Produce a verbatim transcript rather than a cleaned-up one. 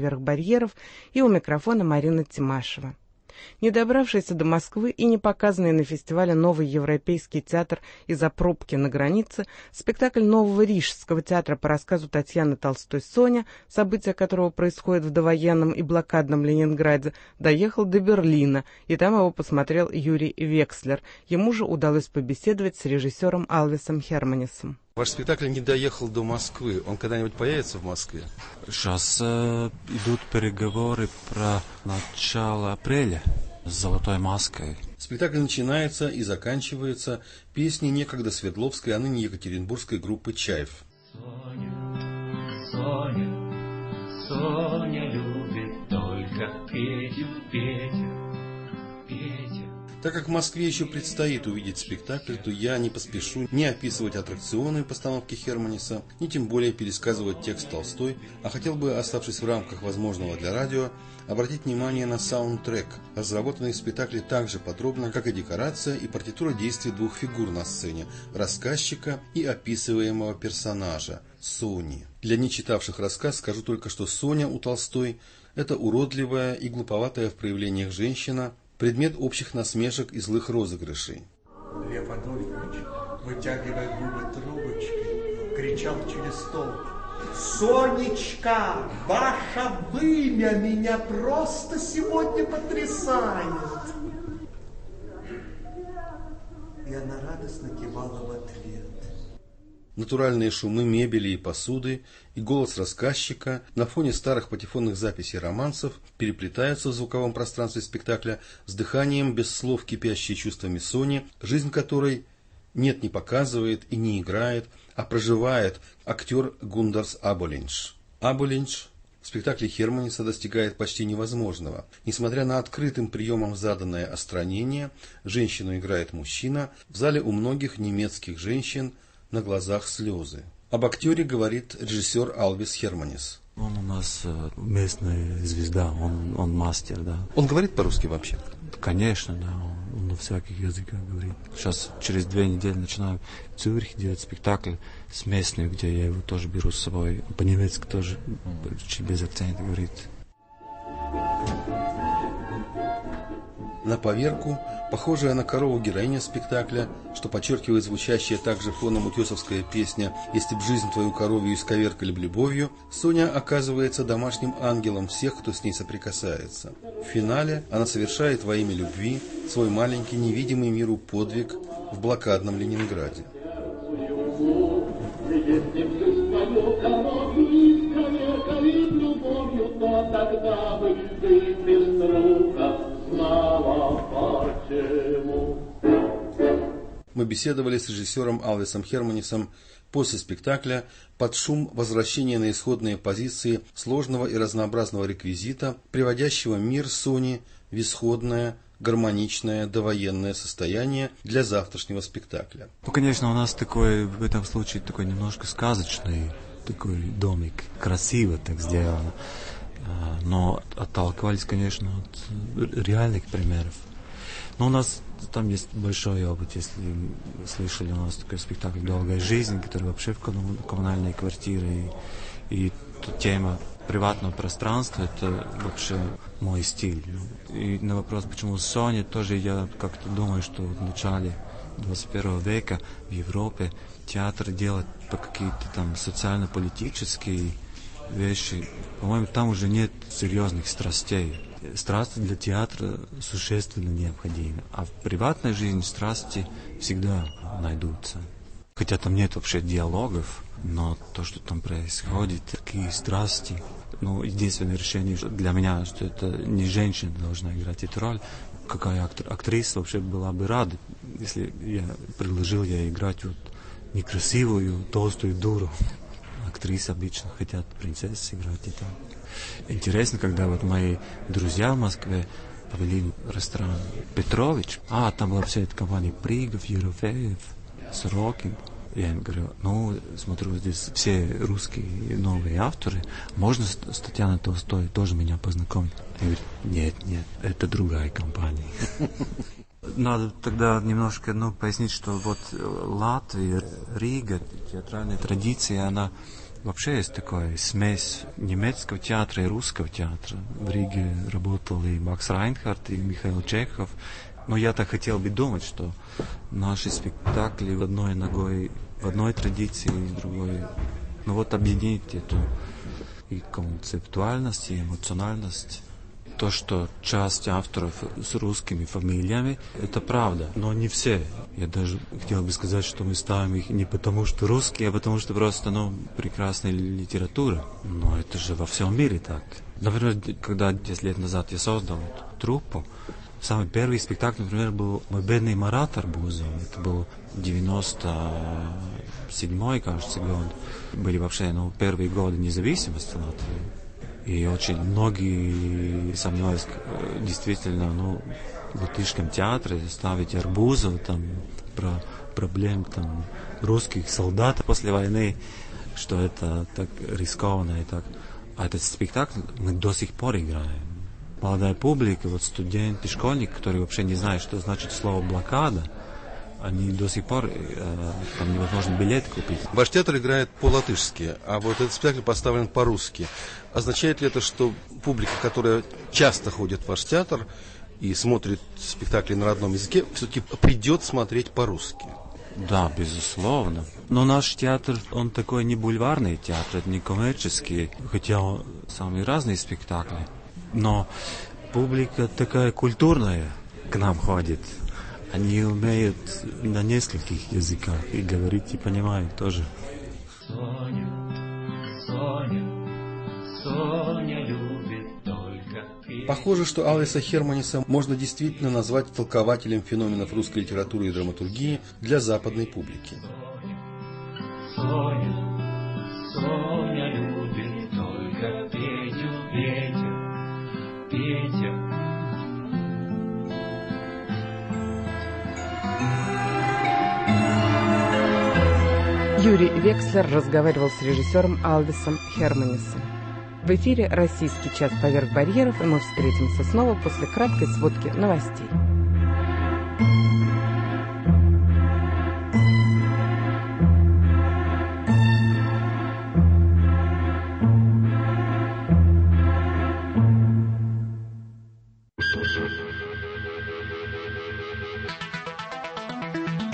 поверх барьеров, и у микрофона Марина Тимашева. Не добравшийся до Москвы и не показанный на фестивале «Новый европейский театр» из-за пробки на границе, спектакль Нового Рижского театра по рассказу Татьяны Толстой «Соня», события которого происходят в довоенном и блокадном Ленинграде, доехал до Берлина, и там его посмотрел Юрий Векслер. Ему же удалось побеседовать с режиссером Алвисом Херманисом. Ваш спектакль не доехал до Москвы. Он когда-нибудь появится в Москве? Сейчас э, идут переговоры про начало апреля с «Золотой маской». Спектакль начинается и заканчивается песней некогда Свердловской, а ныне Екатеринбургской группы «Чайф». Соня, Соня, Соня любит только Петю, Петю, Петю. Так как в Москве еще предстоит увидеть спектакль, то я не поспешу ни описывать аттракционные постановки Херманиса, ни тем более пересказывать текст Толстой, а хотел бы, оставшись в рамках возможного для радио, обратить внимание на саундтрек, разработанный в спектакле так же подробно, как и декорация и партитура действий двух фигур на сцене – рассказчика и описываемого персонажа – Сони. Для нечитавших рассказ скажу только, что Соня у Толстой – это уродливая и глуповатая в проявлениях женщина, предмет общих насмешек и злых розыгрышей. Лев Адольфович, вытягивая губы трубочкой, кричал через стол: «Сонечка, ваше вымя меня просто сегодня потрясает!» И она радостно кивала в ответ. Натуральные шумы мебели и посуды и голос рассказчика на фоне старых патефонных записей романсов переплетаются в звуковом пространстве спектакля с дыханием без слов кипящие чувствами Сони, жизнь которой нет, не показывает и не играет, а проживает актер Гундарс Аболинш. Аболинш в спектакле Херманиса достигает почти невозможного. Несмотря на открытым приемом заданное остранение, женщину играет мужчина, в зале у многих немецких женщин на глазах слезы. Об актере говорит режиссер Алвис Херманис. Он у нас э, местная звезда, он, он мастер, да. Он говорит по-русски вообще? Конечно, да, он, он на всяких языках говорит. Сейчас через две недели начинаю в Цюрихе делать спектакль с местным, где я его тоже беру с собой. По-немецки тоже чуть без акцента говорит. На поверку, похожая на корову героиня спектакля, что подчеркивает звучащая также фоном утесовская песня «Если б жизнь твою коровью исковеркали б любовью», Соня оказывается домашним ангелом всех, кто с ней соприкасается. В финале она совершает во имя любви свой маленький невидимый миру подвиг в блокадном Ленинграде. Мы беседовали с режиссером Алвисом Херманисом после спектакля под шум возвращения на исходные позиции сложного и разнообразного реквизита, приводящего мир Сони в исходное, гармоничное довоенное состояние для завтрашнего спектакля. Ну, конечно, у нас такой, в этом случае, такой немножко сказочный такой домик, красиво так сделано. Но отталкивались, конечно, от реальных примеров. Но у нас там есть большой опыт, если слышали, у нас такой спектакль «Долгая жизнь», который вообще в коммунальной квартире. И, и тема приватного пространства, это вообще мой стиль. И на вопрос, почему Соня, тоже я как-то думаю, что в начале двадцать первого века в Европе театр делает по какие-то там социально-политические вещи. По-моему, там уже нет серьезных страстей. Страсти для театра существенно необходимы. А в приватной жизни страсти всегда найдутся. Хотя там нет вообще диалогов, но то, что там происходит, такие страсти. Ну, единственное решение для меня, что это не женщина должна играть эту роль. Какая актр- актриса вообще была бы рада, если я предложил ей играть вот некрасивую, толстую дуру. Актрисы обычно хотят принцессы играть и так. Интересно, когда вот мои друзья в Москве повели в ресторан Петрович, а там была вся эта компания Пригов, Ерофеев, Сорокин. Я им говорю, ну, смотрю, здесь все русские новые авторы, можно с, с Татьяной Толстой тоже меня познакомить? Я говорю, нет, нет, это другая компания. Надо тогда немножко, ну, пояснить, что вот Латвия, Рига, театральная традиция, она Вообще есть такая смесь немецкого театра и русского театра. В Риге работал и Макс Райнхард, и Михаил Чехов. Но я так хотел бы думать, что наши спектакли в одной ногой, в одной традиции, в другой. Ну вот объединить эту и концептуальность, и эмоциональность. То, что часть авторов с русскими фамилиями, это правда, но не все. Я даже хотел бы сказать, что мы ставим их не потому, что русские, а потому, что просто, ну, прекрасная литература. Но это же во всем мире так. Например, когда десять лет назад я создал эту труппу, самый первый спектакль, например, был «Мой бедный Марат Арбузов». Это был девяносто седьмой, кажется, год. Были вообще, ну, первые годы независимости Латвии. И очень многие сомневались, действительно, ну, в латышском театре ставить Арбузов, там, про проблем, там, русских солдат после войны, что это так рискованно и так. А этот спектакль мы до сих пор играем. Молодая публика, вот студенты, школьники, которые вообще не знают, что значит слово «блокада», они до сих пор, э, там невозможно билет купить. Ваш театр играет по-латышски, а вот этот спектакль поставлен по-русски. Означает ли это, что публика, которая часто ходит в ваш театр и смотрит спектакли на родном языке, все-таки придет смотреть по-русски? Да, безусловно. Но наш театр, он такой не бульварный театр, не коммерческий, хотя он самые разные спектакли. Но публика такая культурная к нам ходит. Они умеют на нескольких языках и говорить, и понимают тоже. Соня, Соня, Соня любит только петь. Похоже, что Алвиса Херманиса можно действительно назвать толкователем феноменов русской литературы и драматургии для западной публики. Соня, Соня любит только Петю, Петя, Петя. Юрий Векслер разговаривал с режиссером Алвисом Херманисом. В эфире «Российский час поверх барьеров», и мы встретимся снова после краткой сводки новостей.